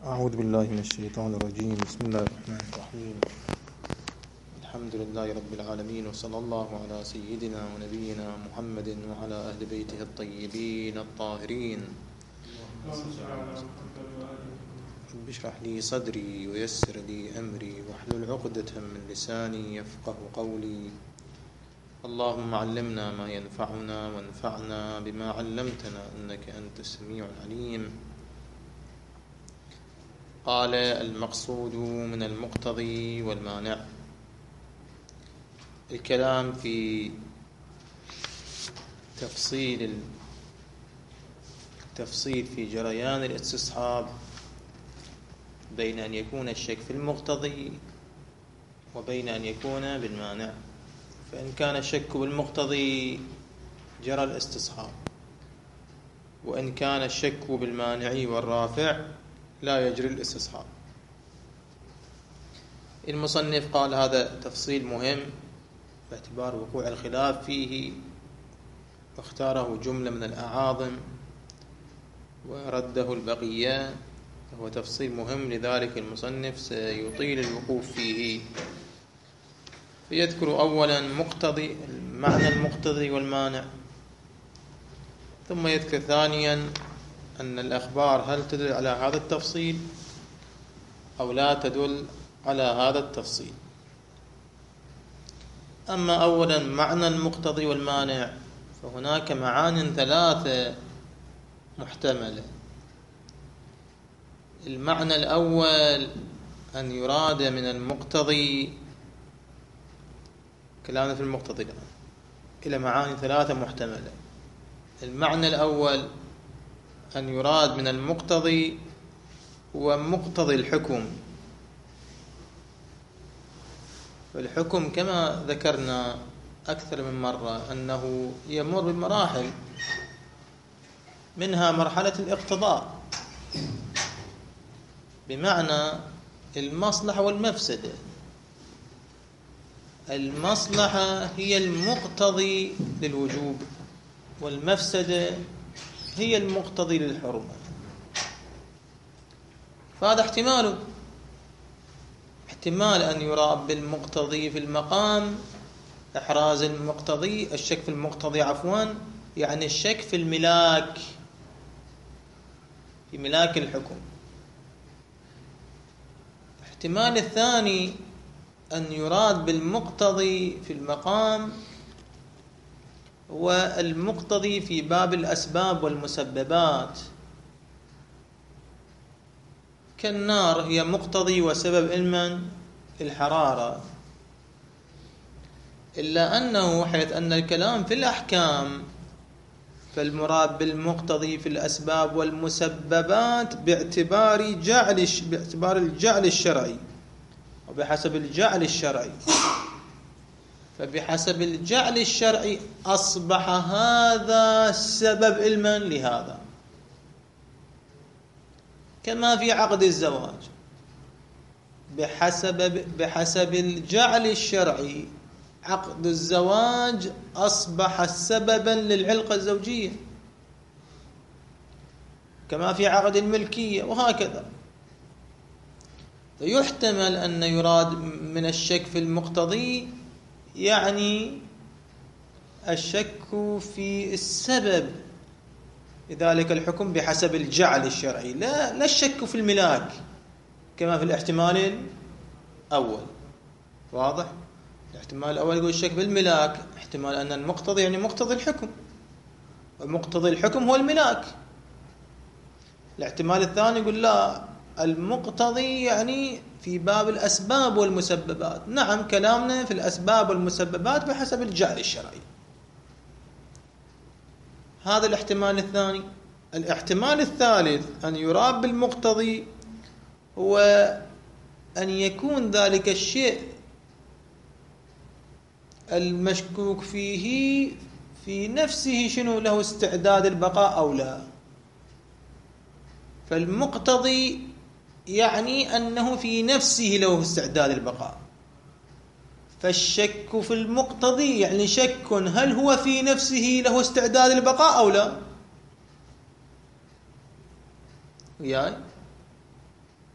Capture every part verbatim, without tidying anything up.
أعوذ بالله من الشيطان الرجيم. بسم الله الرحمن الرحيم. الحمد لله رب العالمين، وصلى الله على سيدنا ونبينا محمد وعلى أهل بيته الطيبين الطاهرين. رب اشرح لي صدري ويسر لي أمري واحلل عقدة من لساني يفقه قولي. اللهم علمنا ما ينفعنا وانفعنا بما علمتنا إنك أنت السميع العليم. قال: المقصود من المقتضي والمانع. الكلام في تفصيل التفصيل في جريان الاستصحاب بين أن يكون الشك في المقتضي وبين أن يكون بالمانع. فإن كان الشك بالمقتضي جرى الاستصحاب، وإن كان الشك بالمانع والرافع لا يجري الاستصحاب. المصنف قال هذا تفصيل مهم باعتبار وقوع الخلاف فيه، واختاره جملة من الأعاظم ورده البقية. هو تفصيل مهم، لذلك المصنف سيطيل الوقوف فيه. فيذكر أولا مقتضي المعنى المقتضي والمانع، ثم يذكر ثانيا أن الأخبار هل تدل على هذا التفصيل أو لا تدل على هذا التفصيل. أما أولا معنى المقتضي والمانع، فهناك معان ثلاثة محتملة. المعنى الأول أن يراد من المقتضي، كلامنا في المقتضي الآن إلى معاني ثلاثة محتملة. المعنى الأول أن يراد من المقتضي ومقتضي الحكم. فالحكم كما ذكرنا أكثر من مرة أنه يمر بمراحل، منها مرحلة الاقتضاء بمعنى المصلحة والمفسدة. المصلحة هي المقتضي للوجوب، والمفسدة هي المقتضي للحرمة. فهذا احتمال احتمال أن يراد بالمقتضي في المقام إحراز المقتضي، الشك في المقتضي عفوا يعني الشك في الملاك، في ملاك الحكم. الاحتمال الثاني أن يراد بالمقتضي في المقام والمقتضي في باب الأسباب والمسببات، كالنار هي مقتضي وسبب علما الحرارة، إلا أنه حيث أن الكلام في الأحكام فالمراد بالمقتضي في الأسباب والمسببات باعتبار جعل باعتبار الجعل الشرعي وبحسب الجعل الشرعي. فبحسب الجعل الشرعي أصبح هذا سبب علما لهذا، كما في عقد الزواج بحسب بحسب الجعل الشرعي عقد الزواج أصبح سببا للعلاقة الزوجية، كما في عقد الملكية، وهكذا. فيحتمل أن يراد من الشك في المقتضي يعني الشك في السبب لذلك الحكم بحسب الجعل الشرعي، لا لا الشك في الملاك كما في الاحتمال الأول. واضح؟ الاحتمال الأول يقول الشك بالملاك، احتمال أن المقتضي يعني مقتضي الحكم، ومقتضي الحكم هو الملاك. الاحتمال الثاني يقول لا، المقتضي يعني في باب الأسباب والمسببات. نعم، كلامنا في الأسباب والمسببات بحسب الجعل الشرعي. هذا الاحتمال الثاني. الاحتمال الثالث أن يراد بالمقتضي هو أن يكون ذلك الشيء المشكوك فيه في نفسه شنو له استعداد البقاء أو لا. فالمقتضي يعني أنه في نفسه له استعداد البقاء، فالشك في المقتضي يعني شك هل هو في نفسه له استعداد البقاء أو لا. وياي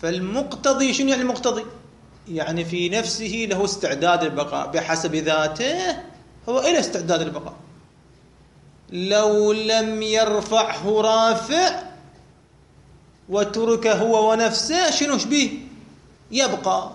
فالمقتضي شنو يعني المقتضي؟ يعني في نفسه له استعداد البقاء، بحسب ذاته هو إلى استعداد البقاء. لو لم يرفعه رافع وتركه هو ونفسه شنو شبيه؟ يبقى.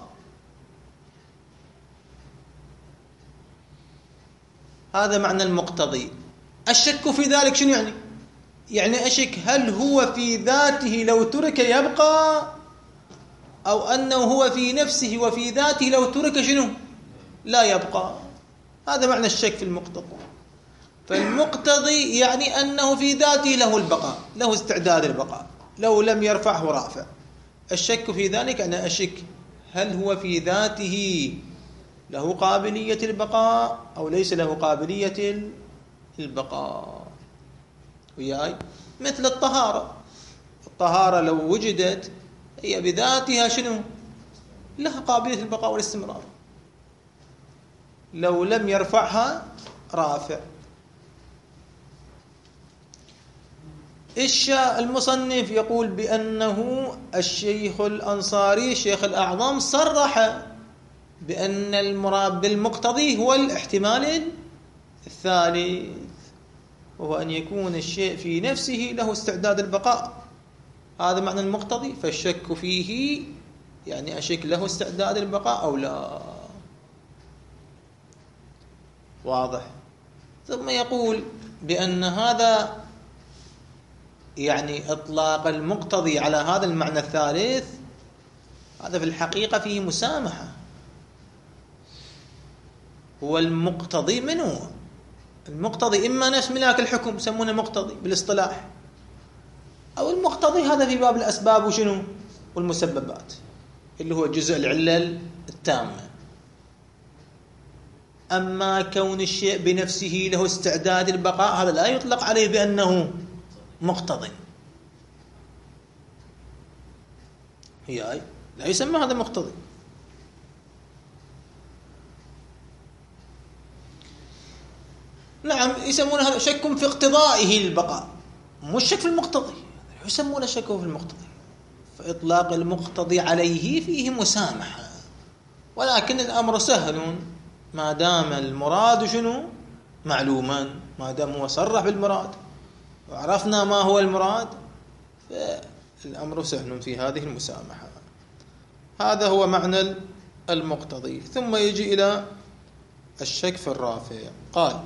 هذا معنى المقتضي. الشك في ذلك شنو يعني؟ يعني أشك هل هو في ذاته لو ترك يبقى، أو أنه هو في نفسه وفي ذاته لو ترك شنو؟ لا يبقى. هذا معنى الشك في المقتضي. فالمقتضي يعني أنه في ذاته له البقاء، له استعداد البقاء لو لم يرفعه رافع. الشك في ذلك أنا أشك هل هو في ذاته له قابلية البقاء أو ليس له قابلية البقاء. وياي مثل الطهارة. الطهارة لو وجدت هي بذاتها شنو؟ لها قابلية البقاء والاستمرار لو لم يرفعها رافع. الشاء المصنف يقول بأنه الشيخ الأنصاري الشيخ الأعظم صرح بأن المراد بالمقتضي هو الاحتمال الثالث، وهو أن يكون الشيء في نفسه له استعداد البقاء. هذا معنى المقتضي. فالشك فيه يعني أشك له استعداد البقاء أو لا. واضح. ثم يقول بأن هذا يعني إطلاق المقتضي على هذا المعنى الثالث هذا في الحقيقة فيه مسامحة. هو المقتضي منه المقتضي إما نفس ملاك الحكم يسمونه مقتضي بالاصطلاح، أو المقتضي هذا في باب الأسباب وشنو والمسببات اللي هو جزء العلة التامة. أما كون الشيء بنفسه له استعداد البقاء هذا لا يطلق عليه بأنه مقتضي. هي لا يسمى هذا مقتضي. نعم يسمون هذا شك في اقتضائه للبقاء، مش شك في المقتضي. يسمونه شك في المقتضي. فإطلاق المقتضي عليه فيه مسامحة، ولكن الأمر سهل ما دام المراد شنو معلوما، ما دام هو صرح بالمراد وعرفنا ما هو المراد فالأمر سهل في هذه المسامحة. هذا هو معنى المقتضي. ثم يجي إلى الشك في الرافع. قال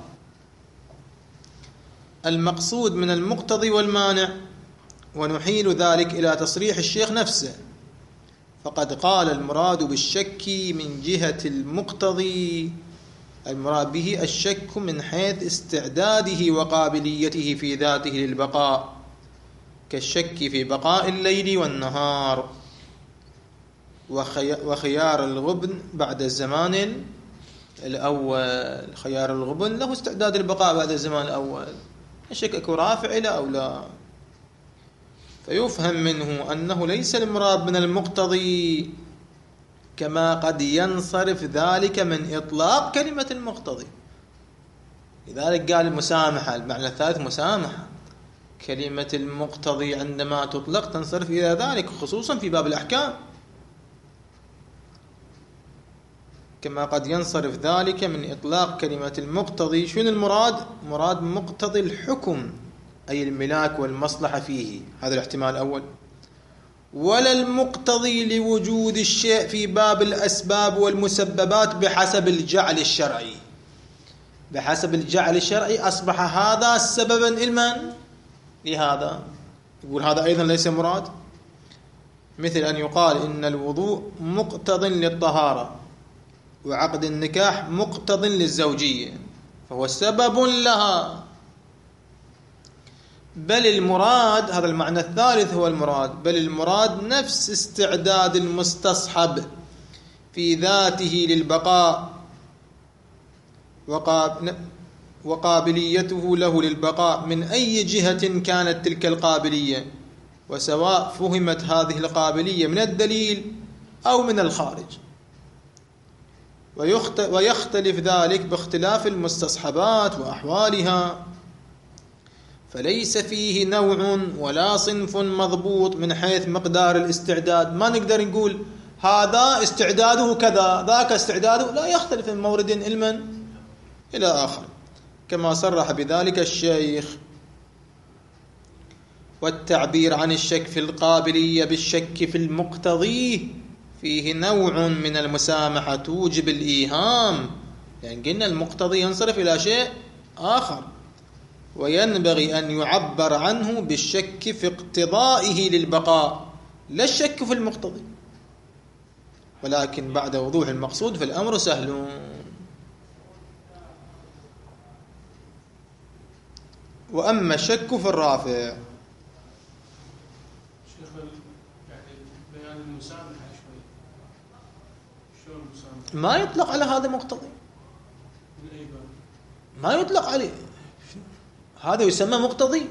المقصود من المقتضي والمانع، ونحيل ذلك إلى تصريح الشيخ نفسه، فقد قال المراد بالشك من جهة المقتضي المراد به الشك من حيث استعداده وقابليته في ذاته للبقاء، كالشك في بقاء الليل والنهار، وخيار الغبن بعد الزمان الأول. خيار الغبن له استعداد البقاء بعد الزمان الأول، الشك أكو رافع إلى أو لا. فيفهم منه أنه ليس المراد من المقتضي كما قد ينصرف ذلك من إطلاق كلمة المقتضي. لذلك قال المسامحة، المعنى الثالث مسامحة. كلمة المقتضي عندما تطلق تنصرف إلى ذلك، خصوصا في باب الأحكام، كما قد ينصرف ذلك من إطلاق كلمة المقتضي. شنو المراد؟ مراد مقتضي الحكم أي الملاك والمصلحة فيه، هذا الاحتمال الأول. ولا المقتضي لوجود الشيء في باب الأسباب والمسببات بحسب الجعل الشرعي. بحسب الجعل الشرعي أصبح هذا سببا لمن؟ لهذا. يقول هذا أيضا ليس مراد. مثل أن يقال إن الوضوء مقتض للطهارة، وعقد النكاح مقتض للزوجية، فهو سبب لها. بل المراد، هذا المعنى الثالث هو المراد، بل المراد نفس استعداد المستصحب في ذاته للبقاء وقابليته له للبقاء من أي جهة كانت تلك القابلية، وسواء فهمت هذه القابلية من الدليل أو من الخارج. ويختلف ذلك باختلاف المستصحبات وأحوالها. فليس فيه نوع ولا صنف مضبوط من حيث مقدار الاستعداد. ما نقدر نقول هذا استعداده كذا ذاك استعداده، لا، يختلف من مورد علما إلى آخر، كما صرح بذلك الشيخ. والتعبير عن الشك في القابلية بالشك في المقتضي فيه نوع من المسامحة توجب الإيهام، يعني قلنا المقتضي ينصرف إلى شيء آخر، وينبغي أن يعبر عنه بالشك في اقتضائه للبقاء، لا الشك في المقتضي، ولكن بعد وضوح المقصود فالأمر سهل. وأما الشك في الرافع، ما يطلق على هذا مقتضي، ما يطلق عليه، هذا يسمى مقتضي،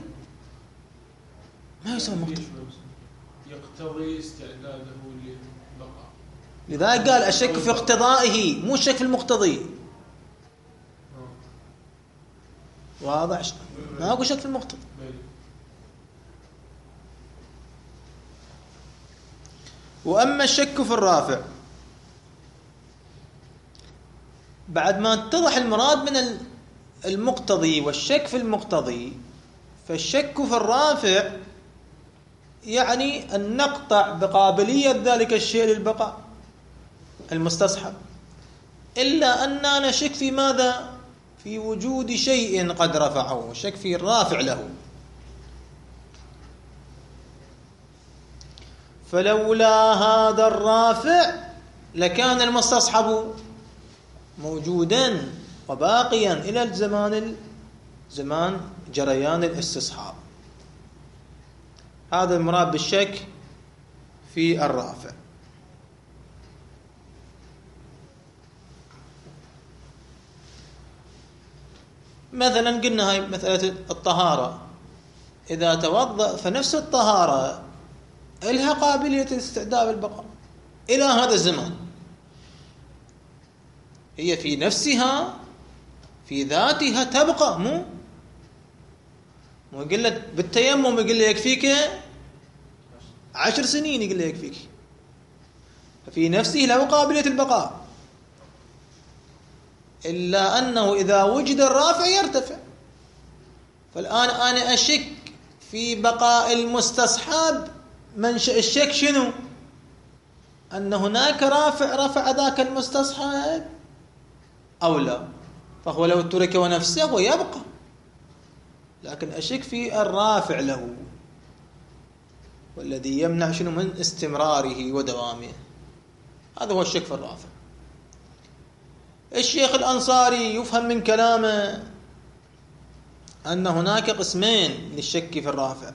ما يسمى مقتضي، يقتضي استعداده للبقاء. لذلك قال الشك في اقتضائه مو الشك في المقتضي. واضح؟ ما أقول شك في المقتضي. وأما الشك في الرافع، بعد ما اتضح المراد من المقتضي والشك في المقتضي، فالشك في الرافع يعني أن نقطع بقابلية ذلك الشيء للبقاء المستصحب، إلا أننا نشك في ماذا؟ في وجود شيء قد رفعه، شك في الرافع له. فلولا هذا الرافع لكان المستصحب موجودا وباقيا إلى الزمان زمان جريان الاستصحاب. هذا المراد بالشك في الرافع. مثلا قلنا هاي مسألة الطهارة، إذا توضأ فنفس الطهارة إلها قابلية الاستعداد بالبقاء إلى هذا الزمان، هي في نفسها في ذاتها تبقى، مو مو يقول لك بالتيمم يقول لك يكفيك عشر سنين، يقول لك يكفيك، في نفسه له قابلية البقاء، إلا أنه إذا وجد الرافع يرتفع. فالآن أنا أشك في بقاء المستصحب، منشأ الشك شنو؟ أن هناك رافع رفع ذاك المستصحب أو لا، فهو لو ترك ونفسه يبقى، لكن أشك في الرافع له، والذي يمنع شنو من استمراره ودوامه. هذا هو الشك في الرافع. الشيخ الأنصاري يفهم من كلامه أن هناك قسمين للشك في الرافع: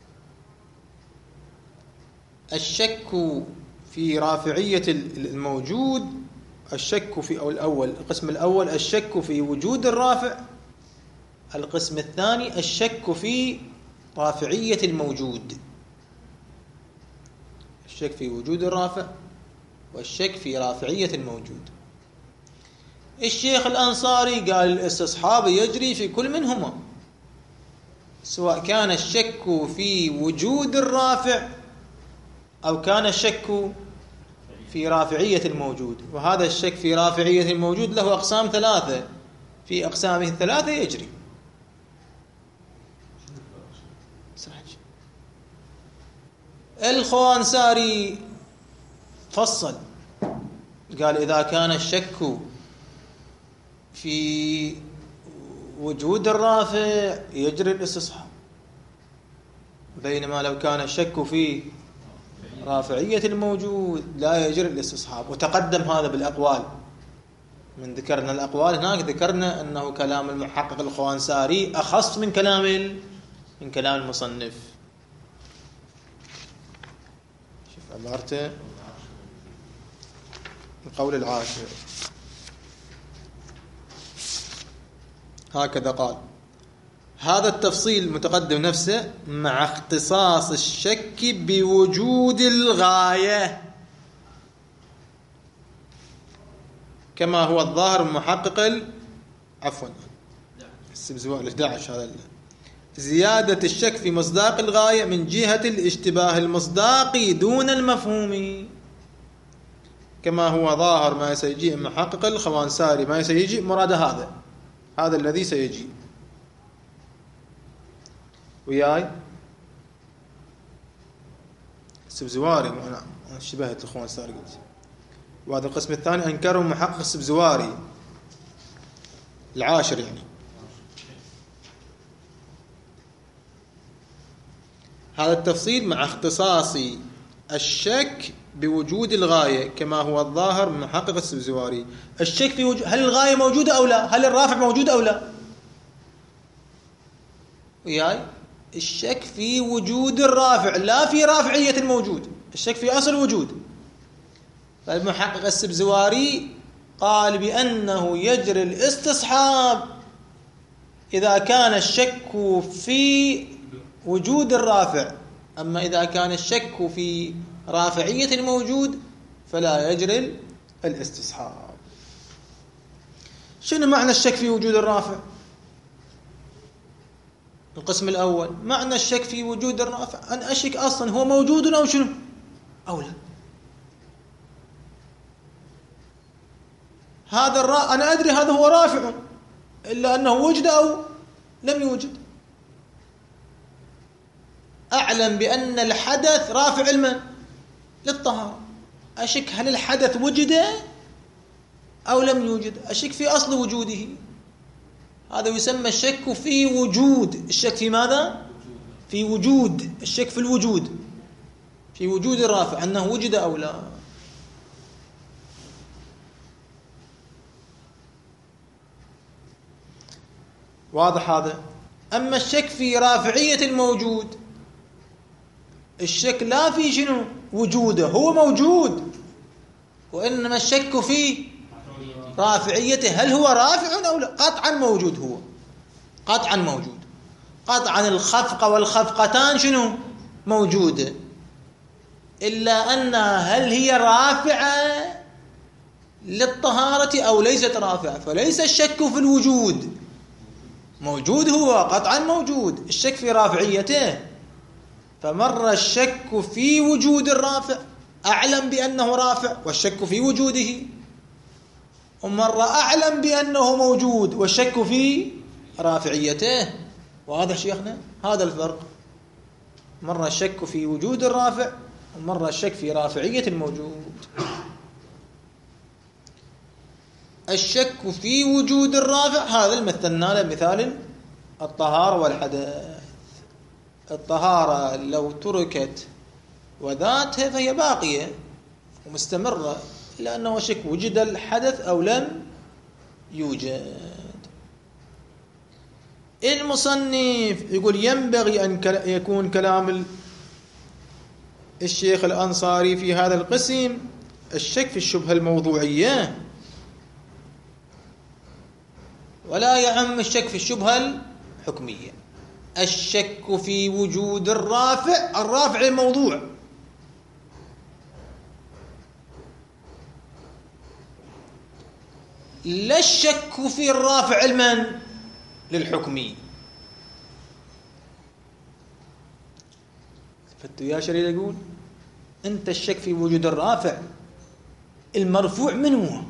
الشك في رافعية الموجود، الشك في أو الأول القسم الأول الشك في وجود الرافع، القسم الثاني الشك في رافعية الموجود. الشك في وجود الرافع والشك في رافعية الموجود. الشيخ الأنصاري قال الاستصحاب يجري في كل منهما، سواء كان الشك في وجود الرافع أو كان الشك في رافعية الموجود. وهذا الشك في رافعية الموجود له أقسام ثلاثة، في أقسامه الثلاثة يجري. الخوانساري فصل، قال إذا كان الشك في وجود الرافع يجري الاستصحاب، بينما لو كان الشك في رافعية الموجود لا يجري الاستصحاب. وتقدم هذا بالأقوال، من ذكرنا الأقوال هناك ذكرنا أنه كلام المحقق الخوانساري أخص من كلام من كلام المصنف. شوف عبارته، القول العاشر هكذا قال: هذا التفصيل المتقدم نفسه مع اختصاص الشك بوجود الغاية كما هو الظاهر محقق ال... عفوا السبزواء الإحدى عشر، هذا زيادة الشك في مصداق الغاية من جهة الاشتباه المصداقي دون المفهومي، كما هو ظاهر ما سيجيء محقق الخوانساري ما سيجيء مراد هذا هذا الذي سيجيء وياي السبزواري. أنا شبهت الخوانساري قلت. وهذا القسم الثاني أنكره محقق السبزواري العاشر يعني. هذا التفصيل مع اختصاص الشك بوجود الغاية كما هو الظاهر من محقق السبزواري. الشك في وجود، هل الغاية موجودة أو لا؟ هل الرافع موجود أو لا؟ وياي الشك في وجود الرافع لا في رافعية الموجود، الشك في أصل وجود. فالمحقق السبزواري قال بأنه يجري الاستصحاب إذا كان الشك في وجود الرافع، أما إذا كان الشك في رافعية الموجود فلا يجري الاستصحاب. شنو معنى الشك في وجود الرافع؟ القسم الأول معنى الشك في وجود الرافع أن أشك أصلا هو موجود أو شنو أو لا. هذا الرا... أنا أدري هذا هو رافع إلا أنه وجد أو لم يوجد. أعلم بأن الحدث رافع علما للطهارة، أشك هل الحدث وجد أو لم يوجد، أشك في أصل وجوده. هذا يسمى الشك في وجود. الشك في ماذا؟ في وجود. الشك في الوجود، في وجود الرافع أنه وجد أو لا. واضح هذا؟ أما الشك في رافعية الموجود، الشك لا في شنو وجوده، هو موجود، وإنما الشك في رافعيته، هل هو رافع أو لا. قطعا موجود، هو قطعا موجود، قطعا الخفقة والخفقتان شنو موجودة، إلا أنها هل هي رافعة للطهارة أو ليست رافعة. فليس الشك في الوجود، موجود هو قطعا موجود، الشك في رافعيته. فمر الشك في وجود الرافع أعلم بأنه رافع والشك في وجوده، ومر أعلم بأنه موجود والشك في رافعيته. واضح شيخنا؟ هذا الفرق. مر الشك في وجود الرافع ومر الشك في رافعية الموجود. الشك في وجود الرافع هذا مثلنا له مثال الطهارة والحدث. الطهارة لو تركت وذاتها فهي باقية ومستمرة، لأنه شك وجد الحدث أو لم يوجد. المصنف يقول ينبغي أن يكون كلام الشيخ الأنصاري في هذا القسم الشك في الشبهة الموضوعية، ولا يعم الشك في الشبهة الحكمية. الشك في وجود الرافع، الرافع الموضوع، لا الشك في الرافع علما للحكمي. فتو يا شرير يقول أنت الشك في وجود الرافع، المرفوع منه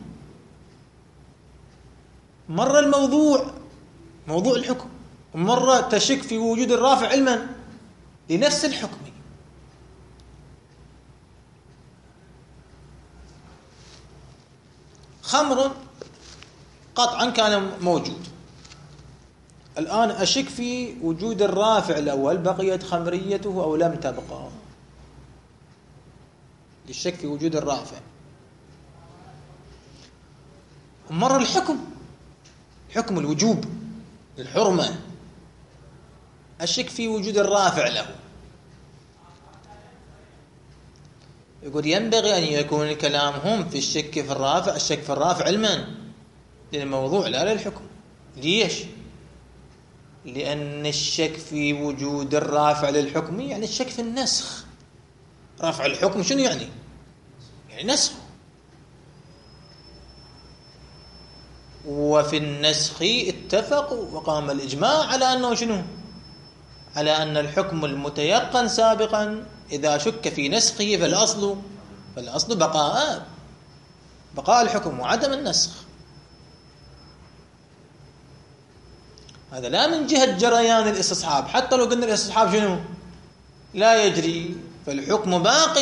مرة الموضوع موضوع الحكم، ومرة تشك في وجود الرافع علما لنفس الحكم. خمر قطعا كان موجود، الآن أشك في وجود الرافع الأول، بقيت خمريته أو لم تبقى، للشك في وجود الرافع. ومر الحكم، حكم الوجوب للحرمة، الشك في وجود الرافع له. يقول ينبغي أن يكون كلامهم في الشك في الرافع، الشك في الرافع علما للموضوع لا للحكم. ليش؟ لأن الشك في وجود الرافع للحكم يعني الشك في النسخ. رفع الحكم شنو يعني؟ يعني نسخ. وفي النسخ اتفقوا وقام الإجماع على أنه شنو؟ على أن الحكم المتيقن سابقا إذا شك في نسخه فالأصل فالأصل بقاء بقاء الحكم وعدم النسخ. هذا لا من جهة جريان الاستصحاب، حتى لو قلنا الاستصحاب شنو لا يجري فالحكم باق،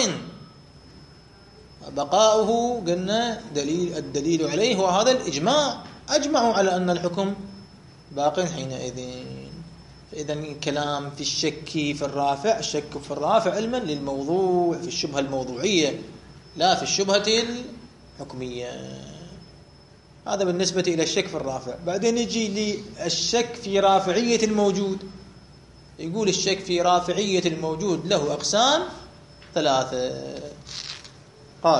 بقاؤه قلنا دليل الدليل عليه هو هذا الإجماع، أجمعوا على أن الحكم باق حينئذ. فإذا الكلام في الشك في الرافع، الشك في الرافع علما للموضوع في الشبهة الموضوعية لا في الشبهة الحكمية. هذا بالنسبة إلى الشك في الرافع. بعدين يجي للشك في رافعية الموجود، يقول الشك في رافعية الموجود له أقسام ثلاثة. قال: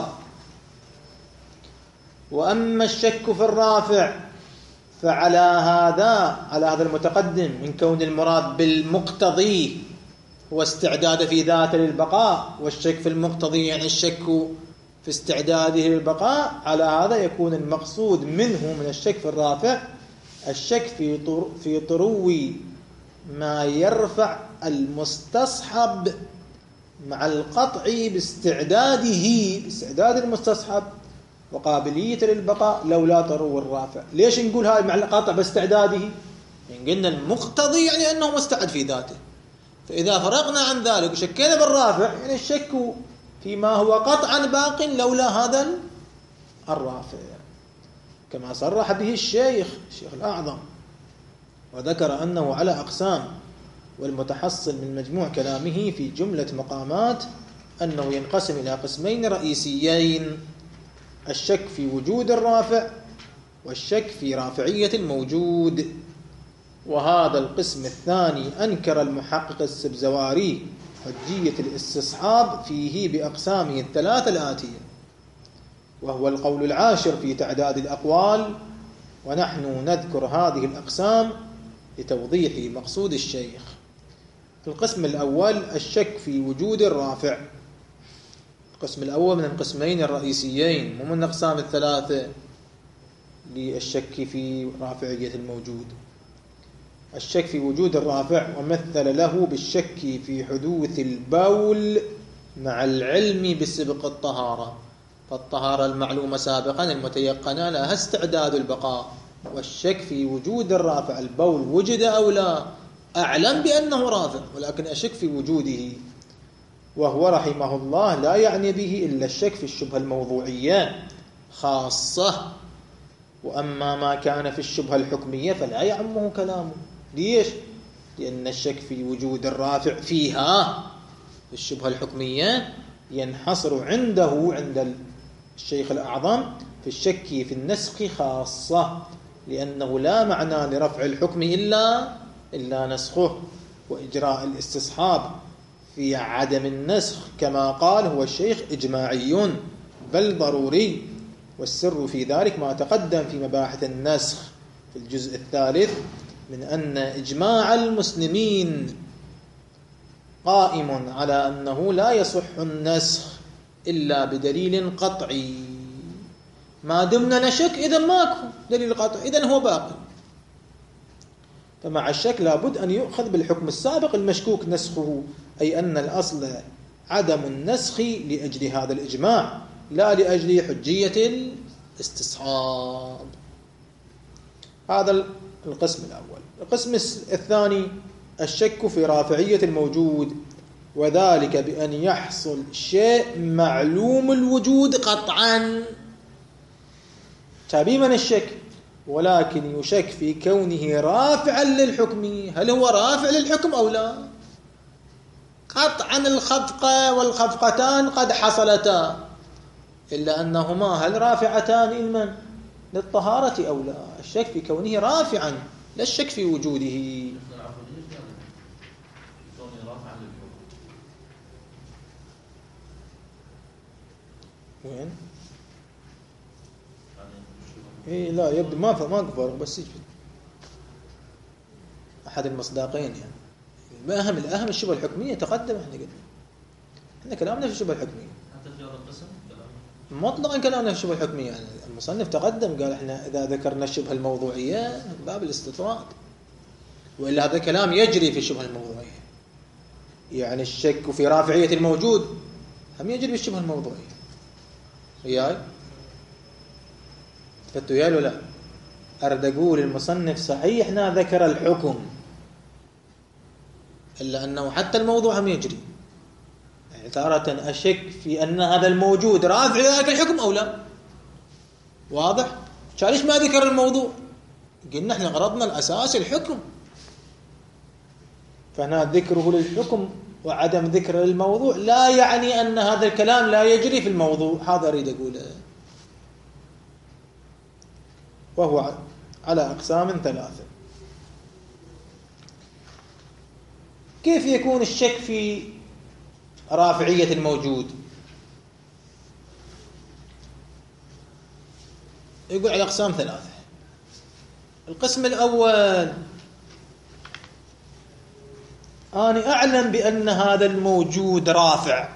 وأما الشك في الرافع فعلى هذا على هذا المتقدم من كون المراد بالمقتضي هو استعداد في ذاته للبقاء، والشك في المقتضي يعني الشك في استعداده للبقاء، على هذا يكون المقصود منه من الشك في الرافع الشك في في طرو ما يرفع المستصحب مع القطع باستعداده باستعداد المستصحب وقابلية للبقاء لولا طرو الرافع. ليش نقول هاي مع القطع باستعداده؟ يعني قلنا المقتضي يعني أنه مستعد في ذاته، فإذا فرقنا عن ذلك وشكينا بالرافع يعني الشك فيما هو قطعا باق لولا هذا الرافع، كما صرح به الشيخ الشيخ الأعظم وذكر أنه على أقسام، والمتحصل من مجموع كلامه في جملة مقامات أنه ينقسم إلى قسمين رئيسيين: الشك في وجود الرافع والشك في رافعية الموجود. وهذا القسم الثاني أنكر المحقق السبزواري حجية الاستصحاب فيه بأقسامه الثلاثة الآتية، وهو القول العاشر في تعداد الأقوال، ونحن نذكر هذه الأقسام لتوضيح مقصود الشيخ. القسم الأول الشك في وجود الرافع. القسم الأول من القسمين الرئيسيين ومن الأقسام الثلاثة للشك في رافعية الموجود. الشك في وجود الرافع ومثل له بالشك في حدوث البول مع العلم بسبق الطهارة، فالطهارة المعلومة سابقا المتيقنة لها استعداد البقاء، والشك في وجود الرافع البول وجد أو لا أعلم بأنه رافع ولكن أشك في وجوده، وهو رحمه الله لا يعني به إلا الشك في الشبهة الموضوعية خاصة، وأما ما كان في الشبهة الحكمية فلا يعمه كلامه. ليش؟ لأن الشك في وجود الرافع فيها في الشبهة الحكمية ينحصر عنده عند الشيخ الأعظم في الشك في النسخ خاصة، لأنه لا معنى لرفع الحكم إلا إلا نسخه، وإجراء الاستصحاب في عدم النسخ كما قال هو الشيخ إجماعي بل ضروري، والسر في ذلك ما تقدم في مباحث النسخ في الجزء الثالث من أن إجماع المسلمين قائم على أنه لا يصح النسخ إلا بدليل قطعي. ما دمنا نشك إذا ماكو دليل قطعي إذن هو باقي، فمع الشك لابد أن يؤخذ بالحكم السابق المشكوك نسخه، أي أن الأصل عدم النسخ لأجل هذا الإجماع لا لأجل حجية الاستصحاب. هذا القسم الأول. القسم الثاني الشك في رافعية الموجود، وذلك بأن يحصل شيء معلوم الوجود قطعا تبيما الشك، ولكن يشك في كونه رافعا للحكم، هل هو رافع للحكم أو لا؟ قطعا الخفقة والخفقتان قد حصلتا، إلا أنهما هل رافعتان إلما للطهارة أو لا؟ الشك في كونه رافعا لا الشك في وجوده. وين؟ إيه لا يبدو ما ما كفر بس يجي أحد المصداقين يعني. الأهم الأهم الشبهة الحكمية تقدم احنا قلنا احنا كلامنا في الشبهة الحكمية حتى في هذا القسم مطلقا كلامنا في الشبهة الحكمية. يعني المصنف تقدم قال احنا إذا ذكرنا الشبهة الموضوعية باب الاستطراد، وإلا هذا الكلام يجري في الشبهة الموضوعية. يعني الشك في رافعية الموجود هم يجري في الشبهة الموضوعية. وياي فتو يا لا أرد أقول المصنف صحيح نا ذكر الحكم، إلا أنه حتى الموضوع هم يجري. يعني تارة أشك في أن هذا الموجود رافع ذلك الحكم أو لا. واضح؟ ليش ما ذكر الموضوع؟ قلنا احنا غرضنا الأساس الحكم، فهنا ذكره للحكم وعدم ذكر الموضوع لا يعني أن هذا الكلام لا يجري في الموضوع. هذا أريد أقوله. وهو على أقسام ثلاثة. كيف يكون الشك في رافعية الموجود؟ يقول على أقسام ثلاثة. القسم الأول: أنا أعلم بأن هذا الموجود رافع،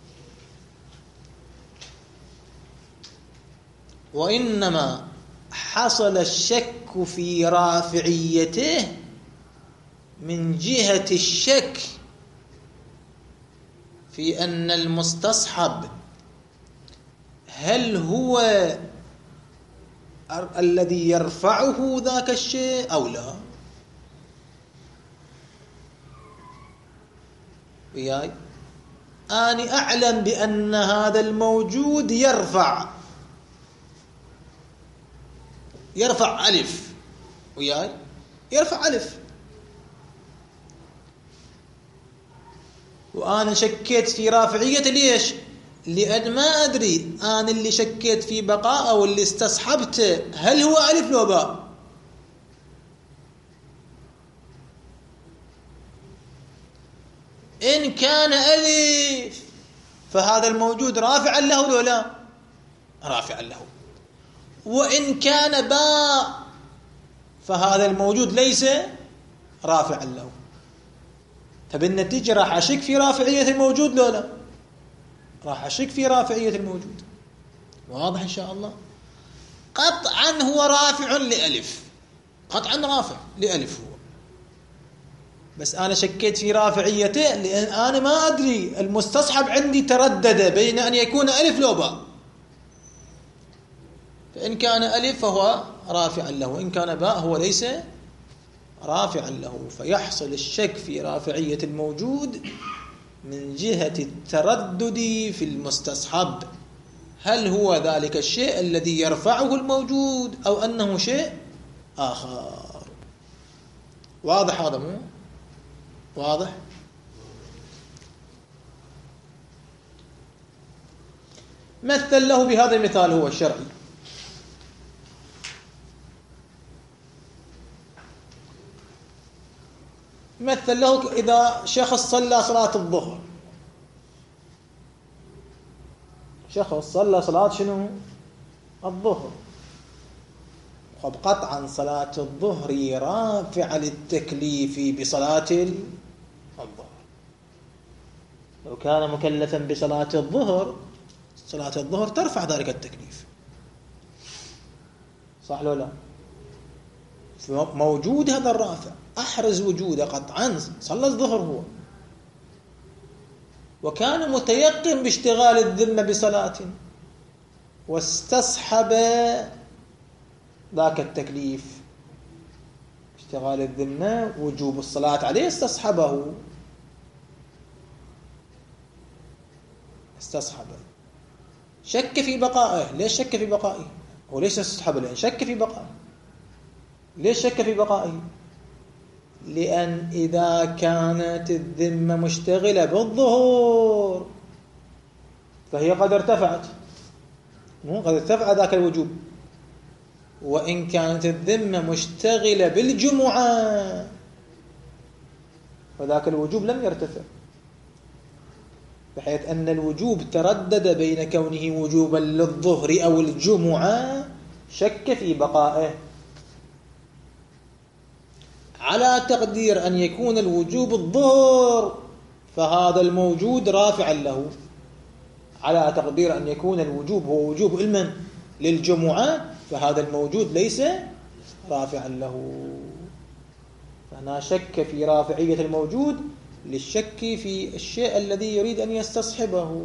وإنما حصل الشك في رافعيته من جهة الشك في أن المستصحب هل هو الذي يرفعه ذاك الشيء أو لا. وياي أنا أعلم بأن هذا الموجود يرفع يرفع ألف. وياي يرفع ألف، وأنا شكيت في رافعية. ليش؟ لأن ما أدري أنا اللي شكيت في بقاء أو اللي استصحبته هل هو ألف لو باء. إن كان ألف فهذا الموجود رافعا له لو لا؟ رافعا له. وإن كان باء فهذا الموجود ليس رافعا له. فبالنتيجة راح أشك في رافعية الموجود لو لا؟ راح أشك في رافعية الموجود. واضح إن شاء الله؟ قطعا هو رافع لألف، قطعا رافع لألف هو، بس أنا شكيت في رافعيته لأن أنا ما أدري المستصحب عندي تردد بين أن يكون ألف لو باء. فإن كان ألف فهو رافعا له، وإن كان باء هو ليس رافعا له. فيحصل الشك في رافعية الموجود من جهة التردد في المستصحب، هل هو ذلك الشيء الذي يرفعه الموجود أو أنه شيء آخر. واضح هذا مو واضح؟ مثل له بهذا المثال هو الشرعي. مثل له إذا شخص صلى صلاة الظهر، شخص صلى صلاة شنو؟ الظهر. خب قطعا صلاة الظهر رافعة للتكليف بصلاة الظهر. لو كان مكلفا بصلاة الظهر، صلاة الظهر ترفع ذلك التكليف، صح لو لا؟ موجود هذا الرافع، أحرز وجوده قطعا، صلى الظهر هو، وكان متيقن باشتغال الذمة بصلاة واستصحب ذاك التكليف، اشتغال الذمة وجوب الصلاة عليه استصحبه، استصحبه. شك في بقائه. ليش شك في بقائه؟ هو ليش استصحبه؟ لأن شك في بقائه. ليش شك في بقائه؟ لأن إذا كانت الذمة مشتغلة بالظهور فهي قد ارتفعت، مو قد ارتفع ذاك الوجوب. وإن كانت الذمة مشتغلة بالجمعة فذاك الوجوب لم يرتفع، بحيث أن الوجوب تردد بين كونه وجوبا للظهر أو الجمعة. شك في بقائه على تقدير أن يكون الوجوب الظهر فهذا الموجود رافعا له، على تقدير أن يكون الوجوب هو وجوب المن للجمعة فهذا الموجود ليس رافعا له. فهنا شك في رافعية الموجود للشك في الشيء الذي يريد أن يستصحبه،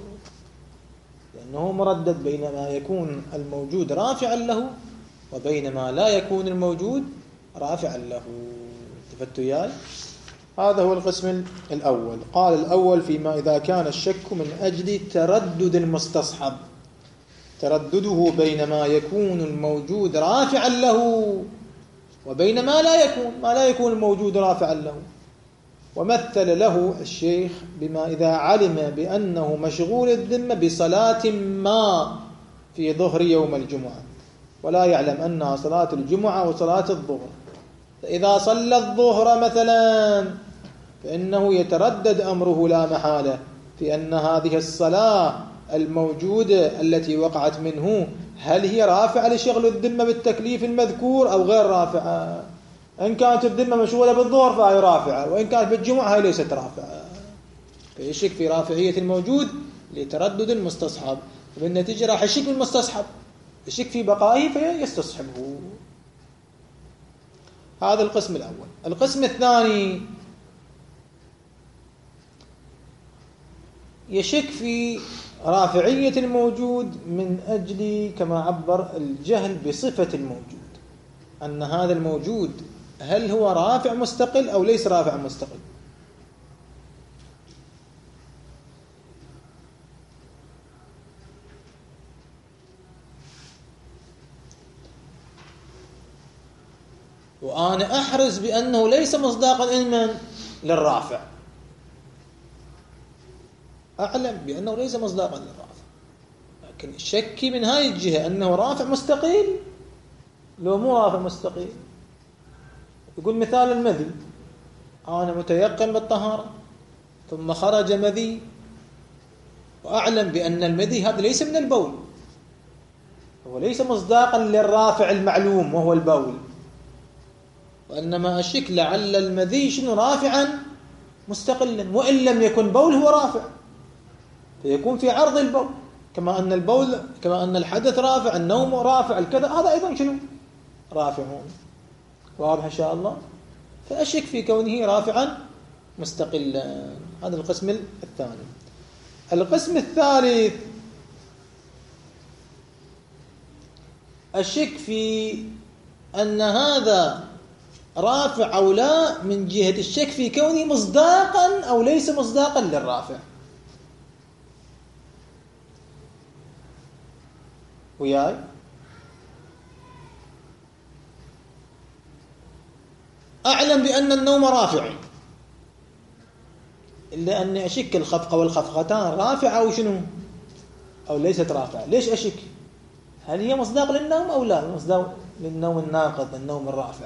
لأنه مردد بين ما يكون الموجود رافعا له وبين ما لا يكون الموجود رافعا له. تفتوا ياي؟ هذا هو القسم الأول. قال الأول فيما إذا كان الشك من أجل تردد المستصحب، تردده بين ما يكون الموجود رافعا له وبين ما لا يكون ما لا يكون الموجود رافعا له. ومثل له الشيخ بما إذا علم بأنه مشغول الذمة بصلاة ما في ظهر يوم الجمعة ولا يعلم أنها صلاة الجمعة وصلاة الظهر، فإذا صلى الظهر مثلا فإنه يتردد أمره لا محالة في أن هذه الصلاة الموجودة التي وقعت منه هل هي رافعة لشغل الذمة بالتكليف المذكور أو غير رافعة. إن كانت الذمة مشغولة بالظهر فهي رافعة، وإن كانت بالجمعة هي ليست رافعة. فيشك في رافعية الموجود لتردد المستصحب، وبالنتيجة راح يشك في المستصحب، يشك في بقائه فيستصحبه. هذا القسم الأول. القسم الثاني يشك في رافعية الموجود من أجل كما عبر الجهل بصفة الموجود، أن هذا الموجود هل هو رافع مستقل أو ليس رافع مستقل. وأنا أحرز بأنه ليس مصداقا علما للرافع، أعلم بأنه ليس مصداقا للرافع، لكن الشك من هاي الجهة أنه رافع مستقيل لو مو رافع مستقيل. يقول مثال المذي، أنا متيقن بالطهارة ثم خرج مذي وأعلم بأن المذي هذا ليس من البول، هو ليس مصداقا للرافع المعلوم وهو البول، وإنما أشك لعل المذي شنو رافعا مستقلا، وإن لم يكن بول هو رافع فيكون في عرض البول، كما أن البول كما أن الحدث رافع، النوم رافع، الكذا هذا أيضا شنو رافعون. واضح إن شاء الله؟ فأشك في كونه رافعا مستقلا. هذا القسم الثاني. القسم الثالث أشك في أن هذا رافع أو لا من جهة الشك في كونه مصداقا أو ليس مصداقا للرافع. وياي؟ أعلم بأن النوم رافع، إلا أني أشك الخفقة والخفقتان رافعة أو شنو أو ليست رافعة. ليش أشك؟ هل هي مصداق للنوم أو لا مصداق للنوم الناقض النوم الرافع؟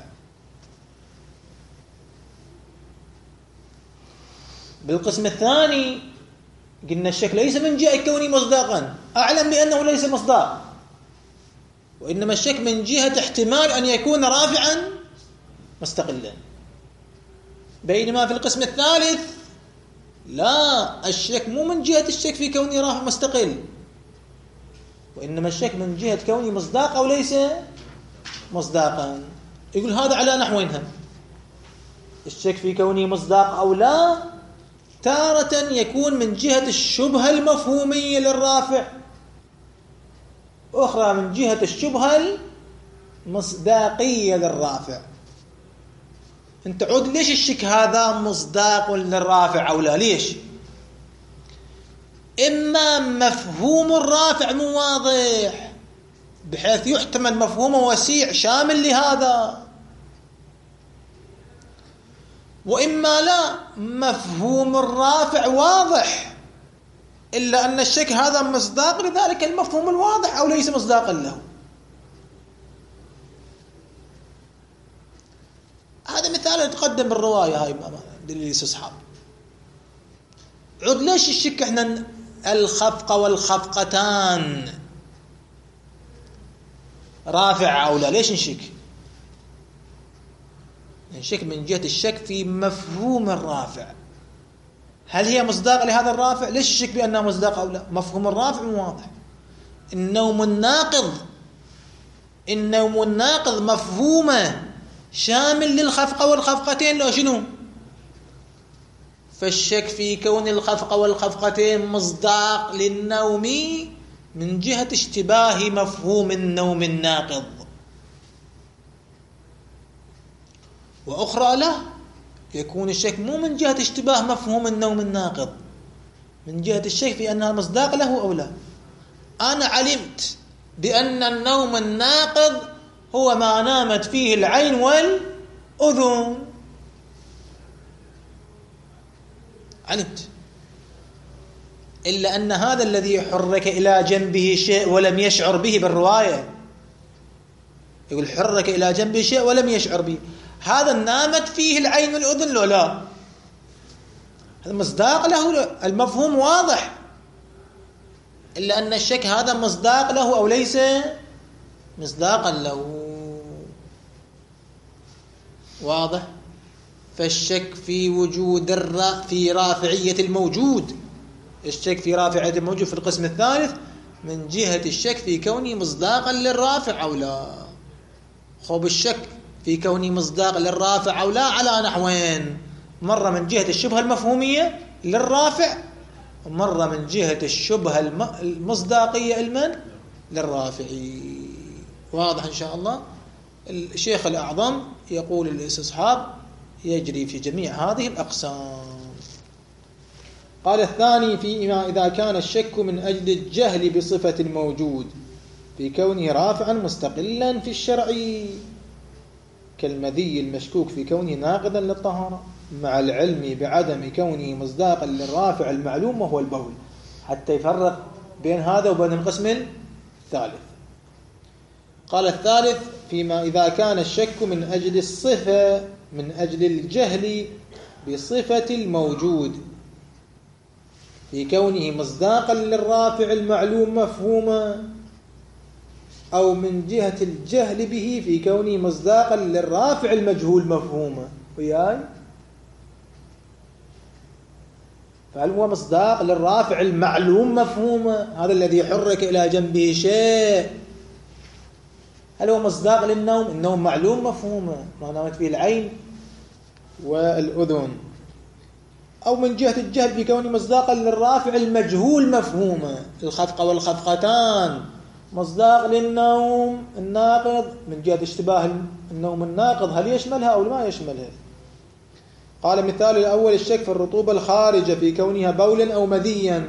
بالقسم الثاني قلنا الشك ليس من جهة كوني مصداقا، أعلم بأنه ليس مصداق، وإنما الشك من جهة احتمال أن يكون رافعا مستقلا. بينما في القسم الثالث لا، الشك مو من جهة الشك في كوني رافع مستقل، وإنما الشك من جهة كوني مصداق أو ليس مصداقا. يقول هذا على نحوينها، الشك في كوني مصداق أو لا تارة يكون من جهة الشبهة المفهومية للرافع، أخرى من جهة الشبهة المصداقية للرافع. انت عود ليش الشك هذا مصداق للرافع أو لا؟ ليش؟ إما مفهوم الرافع مو واضح بحيث يحتمل مفهومه وسيع شامل لهذا، وإما لا مفهوم الرافع واضح إلا أن الشك هذا مصداق لذلك المفهوم الواضح أو ليس مصداقا له. هذا مثال يتقدم بالرواية هاي دليل استصحاب. عود ليش الشك احنا الخفقة والخفقتان رافع أو لا؟ ليش نشك؟ نشك من جهة الشك في مفهوم الرافع، هل هي مصداق لهذا الرافع؟ ليش الشك بأنها مصداق أو لا؟ مفهوم الرافع واضح. النوم الناقض النوم الناقض مفهومه شامل للخفقة والخفقتين لو شنو؟ فالشك في كون الخفقة والخفقتين مصداق للنوم من جهة اشتباه مفهوم النوم الناقض، وأخرى له يكون الشك مو من جهة اشتباه مفهوم النوم الناقض، من جهة الشك في أنها مصداق له أو لا. أنا علمت بأن النوم الناقض هو ما نامت فيه العين والأذن، علمت، إلا أن هذا الذي حرك إلى جنبه شيء ولم يشعر به بالرواية، يقول حرك إلى جنبه شيء ولم يشعر به، هذا نامت فيه العين والأذن لو لا؟ هذا مصداق له، المفهوم واضح، إلا أن الشك هذا مصداق له أو ليس مصداقا له. واضح؟ فالشك في وجود الر... في رافعية الموجود، الشك في رافعية الموجود في القسم الثالث من جهة الشك في كونه مصداقا للرافع أو لا. خب الشك في كونه مصداق للرافع أو لا على نحوين، مرة من جهة الشبهة المفهومية للرافع، ومرة من جهة الشبهة المصداقية المن للرافعي. واضح إن شاء الله؟ الشيخ الأعظم يقول الاستصحاب يجري في جميع هذه الأقسام. قال الثاني فيما إذا كان الشك من أجل الجهل بصفة الموجود في كونه رافعا مستقلا في الشرع، كالمذي المشكوك في كونه ناقضا للطهارة مع العلم بعدم كونه مصداقا للرافع المعلوم وهو البول، حتى يفرق بين هذا وبين القسم الثالث. قال الثالث فيما إذا كان الشك من أجل الصفة من أجل الجهل بصفة الموجود في كونه مصداقا للرافع المعلوم مفهوما، أو من جهة الجهل به في كونه مصداقا للرافع المجهول مفهوما. وياي فهل هو مصداق للرافع المعلوم مفهوما، هذا الذي يحرك إلى جنبه شيء، هل هو مصداق للنوم؟ النوم معلوم مفهوما، ما نامت فيه العين والأذن، أو من جهة الجهل في كونه مصداقا للرافع المجهول مفهوما، الخفقة والخفقتان مصداق للنوم الناقض من جهة اشتباه النوم الناقض، هل يشملها أو ما يشملها؟ قال مثال الأول الشك في الرطوبة الخارجة في كونها بولا أو مذيا،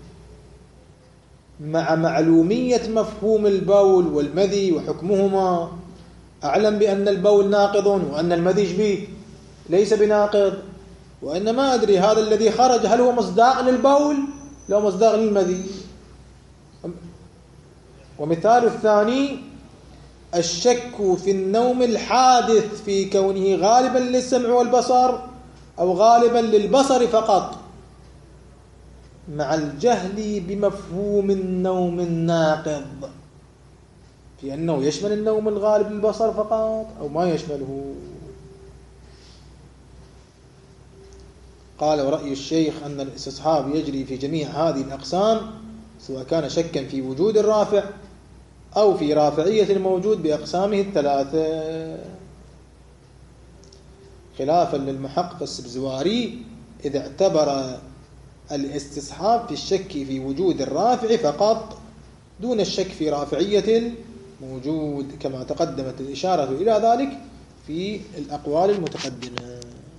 مع معلومية مفهوم البول والمذي وحكمهما، أعلم بأن البول ناقض وأن المذي به ليس بناقض، وأن ما أدري هذا الذي خرج هل هو مصداق للبول لو مصداق للمذي. ومثال الثاني الشك في النوم الحادث في كونه غالبا للسمع والبصر أو غالبا للبصر فقط، مع الجهل بمفهوم النوم الناقض في أنه يشمل النوم الغالب للبصر فقط أو ما يشمله. قال ورأي الشيخ أن الاستصحاب يجري في جميع هذه الأقسام سواء كان شكا في وجود الرافع أو في رافعية الموجود بأقسامه الثلاثة، خلافا للمحقق السبزواري إذا اعتبر الاستصحاب في الشك في وجود الرافع فقط دون الشك في رافعية الموجود، كما تقدمت الإشارة إلى ذلك في الأقوال المتقدمة.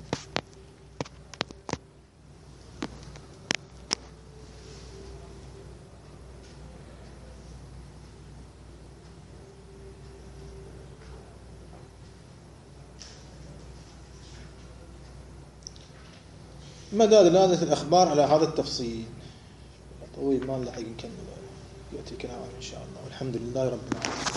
مدى دلالة الأخبار على هذا التفصيل طويل ما نلحق نكمل، يأتي كلام إن شاء الله، والحمد لله رب العالمين.